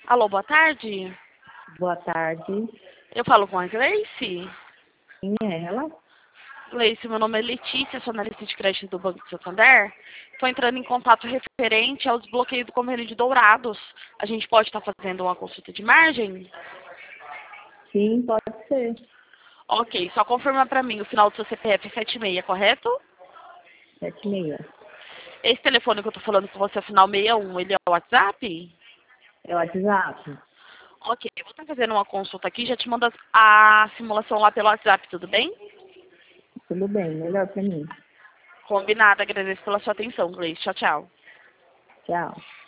Alô, boa tarde. Boa tarde. Eu falo com a Gleice. Quem é ela? Gleice, meu nome é Letícia, sou analista de crédito do Banco de Santander. Estou entrando em contato referente ao desbloqueio do convênio de Dourados. A gente pode estar fazendo uma consulta de margem? Sim, pode ser. Ok, só confirma para mim o final do seu CPF é 76, correto? 76. Esse telefone que eu estou falando com você, o final 61, ele é o WhatsApp? É o WhatsApp? Ok, eu vou estar fazendo uma consulta aqui, já te mando a simulação lá pelo WhatsApp, tudo bem? Tudo bem, melhor pra mim. Combinado, agradeço pela sua atenção, Gleice. Tchau, tchau. Tchau.